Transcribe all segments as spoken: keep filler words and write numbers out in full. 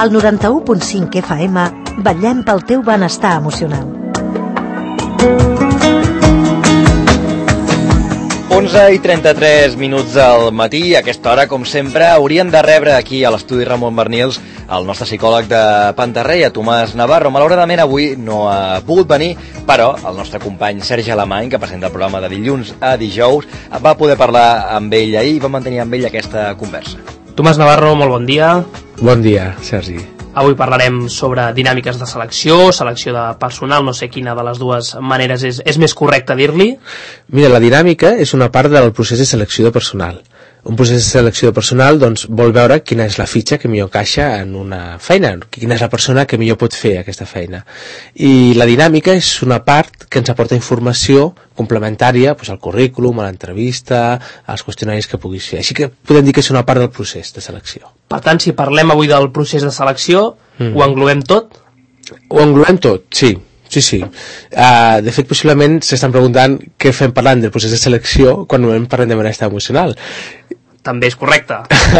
Al noranta-u punt cinc F M vetllem pel teu benestar emocional. onze i trenta-tres minuts al matí. A aquesta hora, com sempre, hauríem de rebre aquí a l'estudi Ramon Bernils el nostre psicòleg de Pantarrey, a Tomàs Navarro. Malauradament avui no ha pogut venir, però el nostre company Sergi Alemany, que presenta el programa de dilluns a dijous, va poder parlar amb ell ahir i va mantenir amb ell aquesta conversa. Tomàs Navarro, molt bon dia. Bon dia, Sergi. Avui parlarem sobre dinàmiques de selecció, selecció de personal, no sé quina de les dues maneres és, és més correcte dir-li. Mira, la dinàmica és una part del procés de selecció de personal. Un procés de selecció de personal doncs, vol veure quina és la fitxa que millor encaixa en una feina, quina és la persona que millor pot fer aquesta feina. I la dinàmica és una part que ens aporta informació complementària doncs, al currículum, a l'entrevista, als qüestionaris que puguis fer. Així que podem dir que és una part del procés de selecció. Per tant, si parlem avui del procés de selecció, mm. ho englobem tot? Ho englobem tot, sí. Sí, sí. Uh, de fet, possiblement s'estan preguntant què fem parlant del procés de selecció quan normalment parlem de benestar emocional. També és correcte.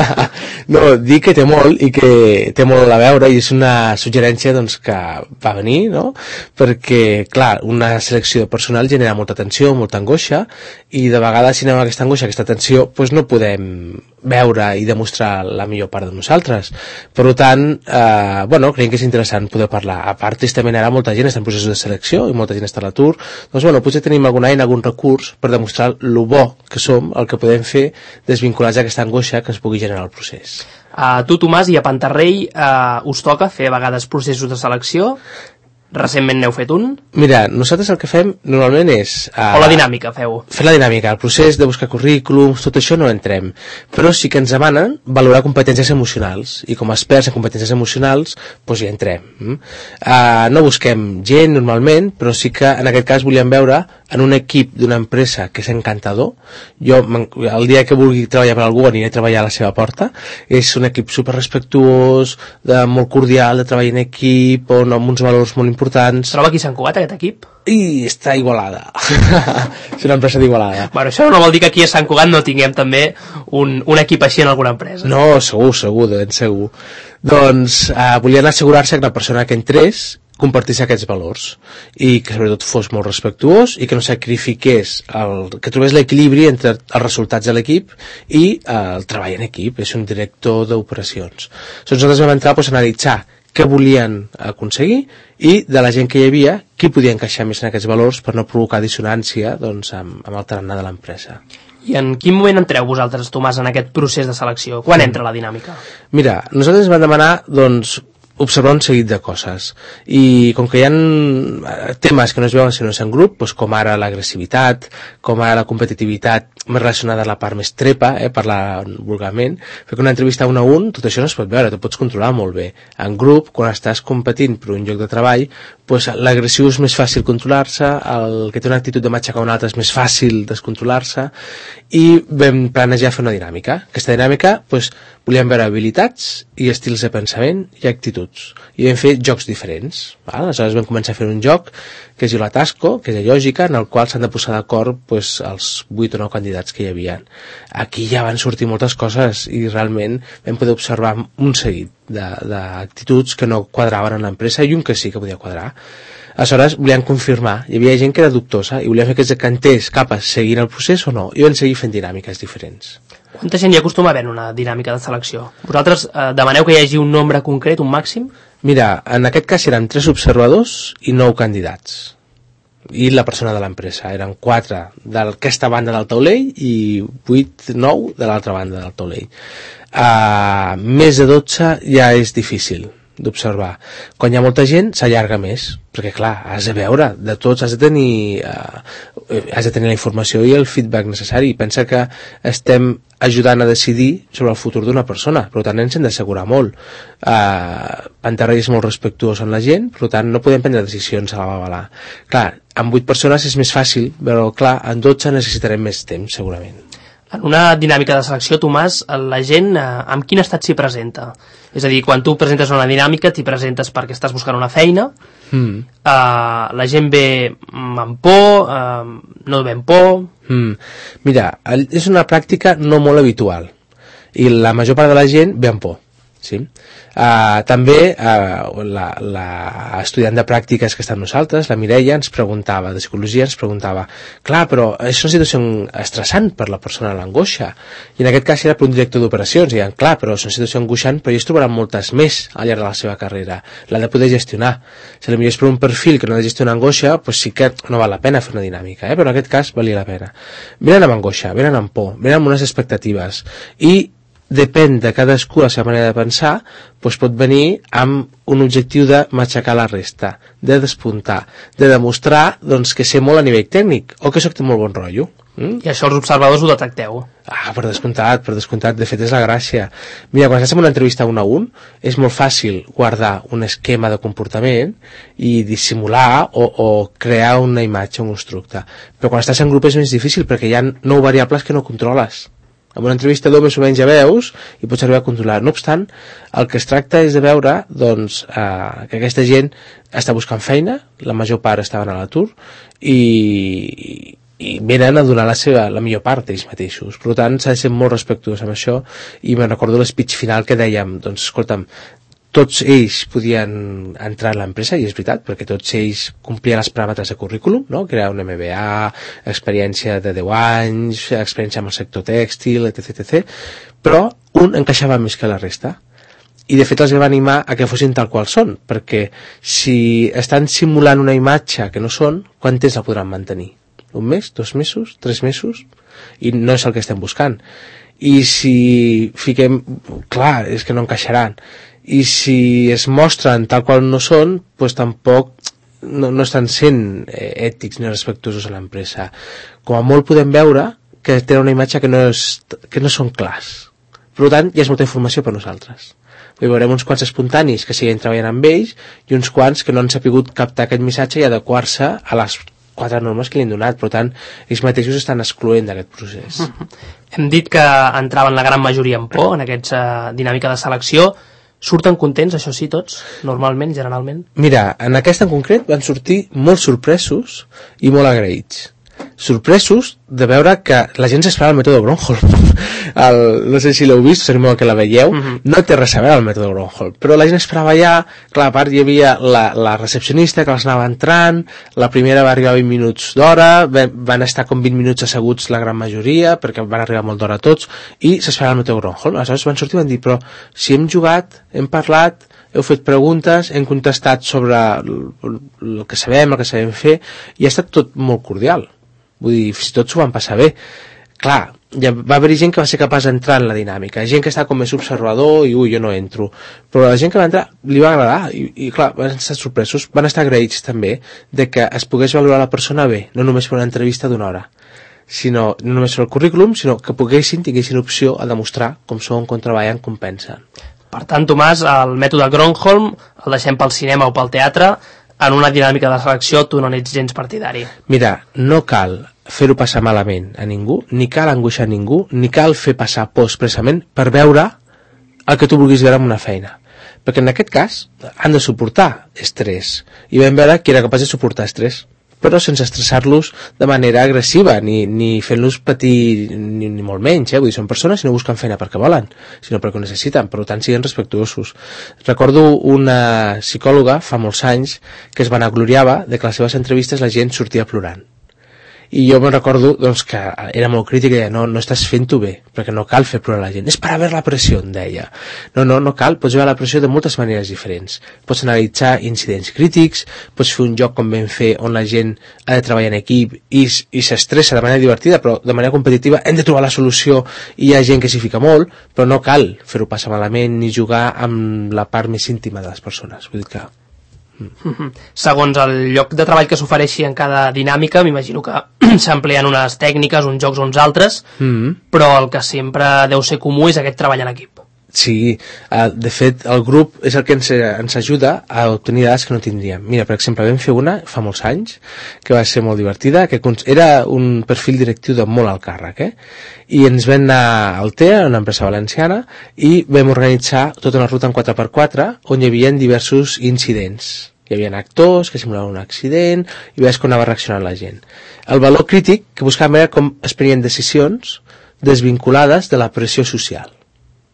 No, dic que té molt i que té molt a veure i és una suggerència doncs, que va venir, no? Perquè, clar, una selecció de personal genera molta tensió, molta angoixa i de vegades si anem a aquesta angoixa, aquesta tensió, doncs no podem veure i demostrar la millor part de nosaltres. Per tant, eh, bueno, creiem que és interessant poder parlar. A part, tristament ara molta gent està en processos de selecció i molta gent està a l'atur. Doncs bueno, potser tenim alguna eina, algun recurs per demostrar lo bo que som, el que podem fer desvinculats d'aquesta angoixa que es pugui generar el procés. A tu, Tomàs, i a Pantarrey uh, us toca fer a vegades processos de selecció? Recentment n'heu fet un? Mira, nosaltres el que fem normalment és... Uh, o la dinàmica feu? Fer la dinàmica, el procés de buscar currículums, tot això no entrem. Però sí que ens demanen valorar competències emocionals. I com a experts en competències emocionals, doncs hi entrem. Uh, no busquem gent normalment, però sí que en aquest cas volíem veure en un equip d'una empresa que és encantador. Jo, el dia que vulgui treballar per algú, aniré a treballar a la seva porta. És un equip super respectuós, de, molt cordial, de treball en equip, on, amb uns valors molt importants. Troba aquí a Sant Cugat, aquest equip? I està a Igualada. És una empresa d'Igualada. Bueno, això no vol dir que aquí a Sant Cugat no tinguem també un, un equip així en alguna empresa. No, segur, segur, de ben segur. Doncs eh, volien assegurar-se que la persona que entrés compartís aquests valors i que sobretot fos molt respectuós i que no sacrifiqués, el, que trobés l'equilibri entre els resultats de l'equip i eh, el treball en equip. És un director d'operacions. Nosaltres vam entrar doncs, a analitzar què volien aconseguir i de la gent que hi havia, qui podia encaixar més en aquests valors per no provocar dissonància doncs, amb, amb el tarannà de l'empresa. I en quin moment entreu vosaltres, Tomàs, en aquest procés de selecció? Quan entra la dinàmica? Mira, nosaltres vam demanar doncs, observar un seguit de coses i com que hi ha temes que no es veuen si no és en grup, doncs com ara l'agressivitat, com ara la competitivitat més relacionada a la part més trepa, eh, parlar vulgarment, fer una entrevista un a un, tot això no es pot veure, te pots controlar molt bé. En grup, quan estàs competint per un lloc de treball, doncs l'agressiu és més fàcil controlar-se, el que té una actitud de matxacar un altre és més fàcil descontrolar-se i vam planejar fer una dinàmica. Aquesta dinàmica, doncs, volíem veure habilitats i estils de pensament i actituds. I vam fer jocs diferents. Val? Aleshores vam començar a fer un joc que es diu la Tasco, que és de lògica, en el qual s'han de posar d'acord doncs, els vuit o nou candidats que hi havia. Aquí ja van sortir moltes coses i realment vam poder observar un seguit d'actituds que no quadraven en l'empresa i un que sí que podia quadrar. Aleshores volíem confirmar, hi havia gent que era dubtosa i volíem fer que es decantés cap a seguir el procés o no, i vam seguir fent dinàmiques diferents. Quanta gent hi acostuma a haver en una dinàmica de selecció? Vosaltres eh, demaneu que hi hagi un nombre concret, un màxim? Mira, en aquest cas eren tres observadors i nou candidats. I la persona de l'empresa. Eren quatre d'aquesta banda del taulell i vuit, nou de l'altra banda del taulell. Uh, més de dotze ja és difícil d'observar. Quan hi ha molta gent s'allarga més, perquè clar, has de veure de tots, has de tenir uh, has de tenir la informació i el feedback necessari. Pensa que estem ajudant a decidir sobre el futur d'una persona, per tant ens hem d'assegurar molt. uh, Pantarrey és molt respectuós amb la gent, per tant no podem prendre decisions a la babalà. Clar, amb vuit persones és més fàcil, però clar, en dotze necessitarem més temps segurament. En una dinàmica de selecció, Tomàs, la gent eh, amb quin estat s'hi presenta? És a dir, quan tu presentes una dinàmica, t'hi presentes perquè estàs buscant una feina, mm. eh, la gent ve amb por, eh, no ve amb por... Mm. Mira, és una pràctica no molt habitual i la major part de la gent ve amb por. Sí. Uh, també uh, la, la estudiant de pràctiques que està amb nosaltres, la Mireia, ens preguntava, de psicologia, ens preguntava, clar, però és una situació estressant per la persona, l'angoixa, i en aquest cas era per un director d'operacions, i deien, clar, però és una situació angoixant, però ells trobaran moltes més al llarg de la seva carrera, l'ha de poder gestionar. Si potser és per un perfil que no ha de gestionar angoixa, pues sí que no val la pena fer una dinàmica, eh? Però en aquest cas valia la pena. Venen amb angoixa, venen amb por, venen amb unes expectatives, i depèn de cadascú la seva manera de pensar, doncs pot venir amb un objectiu de matxacar la resta, de despuntar, de demostrar doncs, que sé molt a nivell tècnic o que soc de molt bon rotllo. Mm? I això els observadors ho detecteu? Ah, per descomptat, per descomptat, de fet és la gràcia. Mira, quan estàs en una entrevista un a un, és molt fàcil guardar un esquema de comportament i dissimular o, o crear una imatge, un constructe. Però quan estàs en grup és més difícil perquè hi ha nou variables que no controles. En una entrevista d'home més o menys ja veus i pots arribar a controlar. No obstant, el que es tracta és de veure doncs, eh, que aquesta gent està buscant feina, la major part estaven a l'atur i, i venen a donar la seva la millor part ells mateixos. Per tant, s'ha de ser molt respectuós amb això i me'n recordo l'espeech final que dèiem, doncs escolta'm, tots ells podien entrar a l'empresa, i és veritat, perquè tots ells complien els paràmetres de currículum, no? Que era un M B A, experiència de deu anys, experiència amb el sector tèxtil, etc, etcètera. Però un encaixava més que la resta. I de fet els va animar a que fossin tal qual són, perquè si estan simulant una imatge que no són, quant temps la podran mantenir? Un mes? Dos mesos? Tres mesos? I no és el que estem buscant. I si fiquem... Clar, és que no encaixaran. I si es mostren tal qual no són, doncs tampoc no, no estan sent eh, ètics ni respectuosos a l'empresa. Com a molt podem veure que tenen una imatge que no, és, que no són clars. Per tant, ja és molta informació per nosaltres. I veurem uns quants espontanis que siguen treballant amb ells i uns quants que no han sapigut captar aquest missatge i adequar-se a les quatre normes que li han donat. Per tant, ells mateixos estan excloent d'aquest procés. Uh-huh. Hem dit que entraven la gran majoria en por en aquesta uh, dinàmica de selecció. Surten contents, això sí, tots, normalment, generalment? Mira, en aquesta en concret van sortir molt sorpresos i molt agraïts. Sorpresos de veure que la gent s'esperava el mètode Gronholm. El, no sé si l'heu vist, s'animo que la veieu, uh-huh. No té res a veure el mètode Gronholm, però la gent esperava ja, clar, a part hi havia la, la recepcionista que els anava entrant, la primera va arribar a vint minuts d'hora, van estar com vint minuts asseguts la gran majoria, perquè van arribar molt d'hora tots, i s'esperava el mètode Gronholm. Aleshores van sortir i van dir, però si hem jugat, hem parlat, heu fet preguntes, hem contestat sobre el, el que sabem, el que sabem fer, i ha estat tot molt cordial. Vull dir, fins i tot s'ho van passar bé. Clar, ja va haver gent que va ser capaç d'entrar en la dinàmica, gent que està com més observador i ui, jo no entro, però la gent que va entrar li va agradar i, i clar, van estar sorpresos, van estar agraïts també de que es pogués valorar la persona bé, no només per una entrevista d'una hora, sinó no només per el currículum, sinó que poguessin, tinguessin opció a demostrar com són, com treballen, com pensen. Per tant, Tomàs, el mètode Gronholm el deixem pel cinema o pel teatre. En una dinàmica de selecció tu no n'ets gens partidari. Mira, no cal fer-ho passar malament a ningú, ni cal angoixar a ningú, ni cal fer passar por expressament per veure el que tu vulguis veure en una feina. Perquè en aquest cas han de suportar estrès. I vam veure que era capaç de suportar estrès, però sense estressar-los de manera agressiva, ni, ni fent-los patir ni, ni molt menys, eh? Vull dir, són persones que no busquen feina perquè volen, sinó perquè ho necessiten, per tant siguin respectuosos. Recordo una psicòloga fa molts anys que es vanagloriava de que a les seves entrevistes la gent sortia plorant. I jo me'n recordo doncs, que era molt crític i deia, no, no estàs fent-ho bé, perquè no cal fer plorar la gent, és per haver la pressió, em deia. No, no, no cal, pots veure la pressió de moltes maneres diferents. Pots analitzar incidents crítics, pots fer un joc com vam fer on la gent ha de treballar en equip i, i s'estressa de manera divertida, però de manera competitiva hem de trobar la solució i hi ha gent que s'hi fica molt, però no cal fer-ho passar malament ni jugar amb la part més íntima de les persones. Vull dir que... Mm. Segons el lloc de treball que s'ofereixi en cada dinàmica, m'imagino que s'empleen unes tècniques, uns jocs o uns altres, mm. però el que sempre deu ser comú és aquest treball en equip. Sí, de fet el grup és el que ens, ens ajuda a obtenir dades que no tindríem. Mira, per exemple, vam fer una fa molts anys que va ser molt divertida, que era un perfil directiu de molt alt càrrec, eh? I ens vam anar al T E A, una empresa valenciana, i vam organitzar tota una ruta en quatre per quatre on hi havia diversos incidents. Hi havia actors que simulaven un accident i veies com anava reaccionant la gent. El valor crític que buscàvem era com es prenien decisions desvinculades de la pressió social.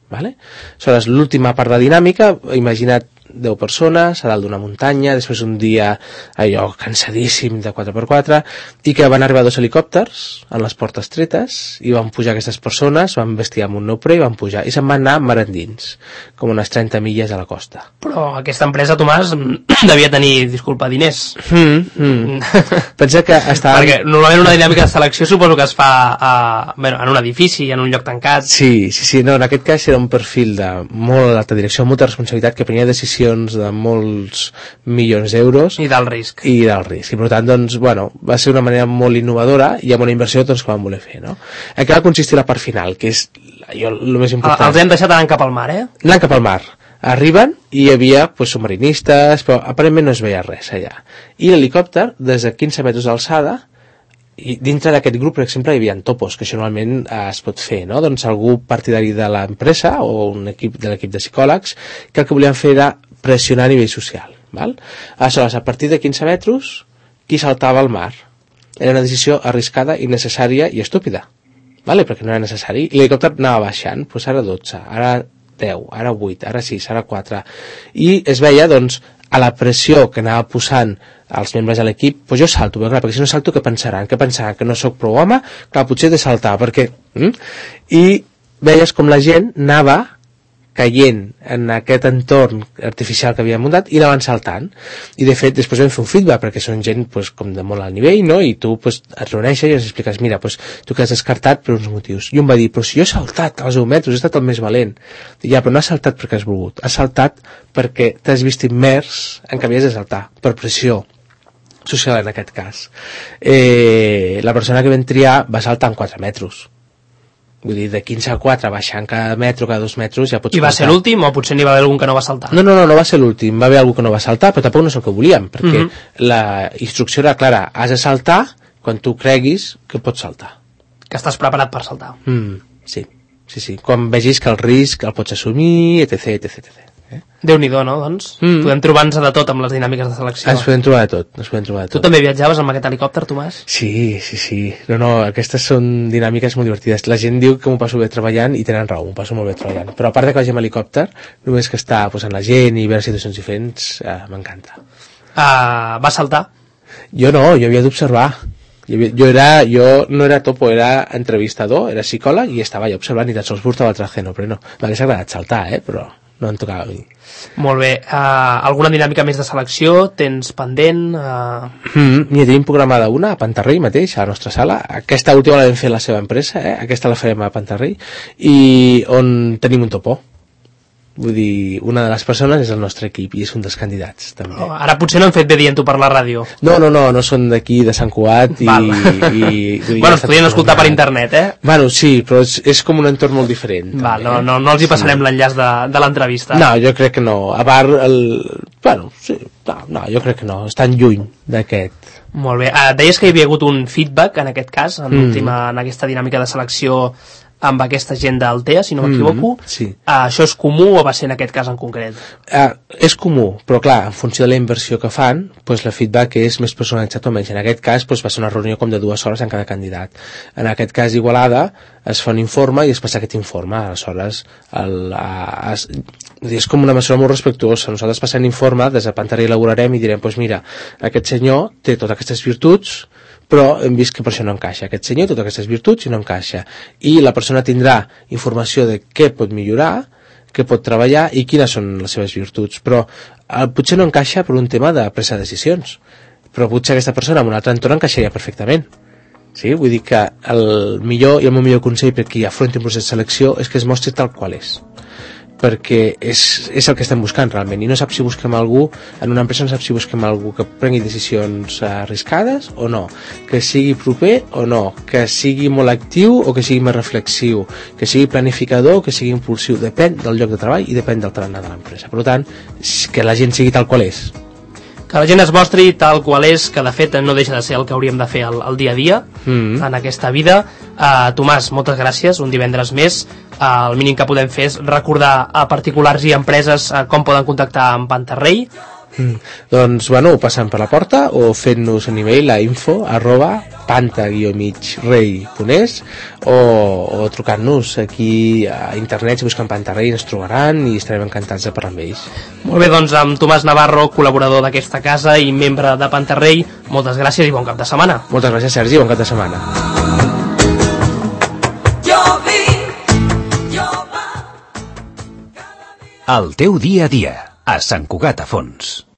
Vale? Aleshores, l'última part de dinàmica, imagina't deu persones a dalt d'una muntanya, després un dia allò cansadíssim de quatre per quatre, i que van arribar dos helicòpters amb les portes tretes i van pujar aquestes persones, van vestir amb un neoprè i van pujar, i se'n van anar mar endins, com unes trenta milles a la costa. Però aquesta empresa, Tomàs, devia tenir, disculpa, diners. Mm, mm. Pensa que estava... Perquè normalment una dinàmica de selecció suposo que es fa a, bueno, en un edifici, en un lloc tancat. Sí, sí, sí, no, en aquest cas era un perfil de molt alta direcció, molta responsabilitat, que prenia decisions de molts milions d'euros i del risc i del risc, i per tant, doncs, bueno, va ser una manera molt innovadora i amb una inversió doncs, que van voler fer, no? En què va consistir la part final, que és allò, el més important. Els hem deixat anant cap al mar, eh? Anant cap al mar, arriben i hi havia pues, submarinistes, però aparentment no es veia res allà, i l'helicòpter des de quinze metres d'alçada, i dintre d'aquest grup, per exemple, hi havia topos, que això normalment eh, es pot fer, no? Doncs algú partidari de l'empresa o un equip de l'equip de psicòlegs que el que volien fer era pressionar a nivell social, val? Aleshores, a partir de quinze metres, qui saltava al mar? Era una decisió arriscada, innecessària i estúpida, vale? Perquè no era necessari, i l'helicòpter anava baixant, doncs ara dotze, ara deu, ara vuit, ara sis, ara quatre, i es veia, doncs, a la pressió que anava posant els membres de l'equip, doncs jo salto, però clar, perquè si no salto, què pensaran? Què pensaran? Que no sóc prou home? Clar, potser he de saltar, perquè... Mm? I veies com la gent anava caient en aquest entorn artificial que havia muntat i anaven saltant, i de fet després vam fer un feedback perquè són gent pues, com de molt alt nivell, no? I tu pues, et reuneixes i els expliques, mira, pues, tu que has descartat per uns motius, i un va dir, però si jo he saltat als deu metres, he estat el més valent. I ja, però no has saltat perquè has volgut, has saltat perquè t'has vist immers en que havies de saltar, per pressió social en aquest cas. Eh, la persona que vam triar va saltar en quatre metres. Vull dir, de quinze a quatre, baixant cada metro, cada dos metres, ja pots... I va saltar. Ser l'últim o potser n'hi va haver algun que no va saltar? No, no, no, no va ser l'últim. Va haver algú que no va saltar, però tampoc no és el que volíem, perquè uh -huh. la instrucció era clara. Has de saltar quan tu creguis que pots saltar. Que estàs preparat per saltar. Mm, sí, sí, sí. Quan vegis que el risc el pots assumir, etc, etc, etcètera. Eh? Déu-n'hi-do, no? Doncs mm. podem trobar-nos de tot amb les dinàmiques de selecció. Ens podem trobar de tot, ens podem trobar de tot. Tu també viatjaves amb aquest helicòpter, Tomàs? Sí, sí, sí. No, no, aquestes són dinàmiques molt divertides. La gent diu que m'ho passo bé treballant i tenen raó, m'ho passo molt bé treballant. Però a part de que vagi amb helicòpter, només que està posant la gent i veure situacions diferents, eh, m'encanta. Uh, va saltar? Jo no, jo havia d'observar. Jo, jo, era, jo no era topo, era entrevistador, era psicòleg i estava allà observant i tan sols portava el traje, no, però no. M'hagués agradat saltar, eh, però... no en tocava a mi. Molt bé. Uh, alguna dinàmica més de selecció? Tens pendent? Uh... Mm, mira, tenim programada una a Pantarrell mateix, a la nostra sala. Aquesta última la vam fer la seva empresa, eh? Aquesta la farem a Pantarrell, i on tenim un topo. Vull dir, una de les persones és el nostre equip i és un dels candidats, també. Oh, ara potser no hem fet bé dient-ho per la ràdio. No, no, no, no són d'aquí, de Sant Cugat, i... i dir, bueno, es podien escoltar per internet, eh? Bueno, sí, però és, és com un entorn molt diferent. Val, no, no, no els hi passarem sí. l'enllaç de, de l'entrevista. No, jo crec que no. A part, el... bueno, sí, no, no, jo crec que no, estan lluny d'aquest. Molt bé. Uh, deies que hi havia hagut un feedback, en aquest cas, en, última, en aquesta dinàmica de selecció amb aquesta gent d'Altea, si no m'equivoco. Mm, sí. uh, això és comú o va ser en aquest cas en concret? Uh, és comú, però clar, en funció de la inversió que fan, pues, el feedback és més personalitzat o menys. En aquest cas pues, va ser una reunió com de dues hores en cada candidat. En aquest cas Igualada es fa un informe i es passa aquest informe. Aleshores el, uh, es, és com una mesura molt respectuosa. Nosaltres passem l'informe, des de Pantarrell elaborarem i direm, pues, mira, aquest senyor té totes aquestes virtuts, però hem vist que per això no encaixa. Aquest senyor té totes aquestes virtuts i no encaixa. I la persona tindrà informació de què pot millorar, què pot treballar i quines són les seves virtuts. Però eh, potser no encaixa per un tema de presa de decisions. Però potser aquesta persona en un altre entorn encaixaria perfectament. Sí? Vull dir que el millor i el meu millor consell per qui afronti un procés de selecció és que es mostri tal qual és. Perquè és, és el que estem buscant realment, i no sap si busquem algú en una empresa, no sap si busquem algú que prengui decisions arriscades o no, que sigui proper o no, que sigui molt actiu o que sigui més reflexiu, que sigui planificador o que sigui impulsiu. Depèn del lloc de treball i depèn del tarannà de l'empresa. Per tant, que la gent sigui tal qual és. Que la gent es mostri tal qual és, que de fet no deixa de ser el que hauríem de fer el, el dia a dia mm. en aquesta vida. Uh, Tomàs, moltes gràcies, un divendres més. Uh, el mínim que podem fer és recordar a particulars i empreses uh, com poden contactar amb Pantarrell. Mm. Doncs, bueno, passant per la porta o fent-nos un email a info arroba panta guió mig rei punt es o, o trucant-nos aquí a internet, si busquen Panta Rei ens trobaran i estarem encantats de parlar amb ells. Molt bé, doncs amb Tomàs Navarro, col·laborador d'aquesta casa i membre de Panta Rei, moltes gràcies i bon cap de setmana. Moltes gràcies, Sergi, bon cap de setmana. El teu dia a dia, a Sant Cugat a Fons.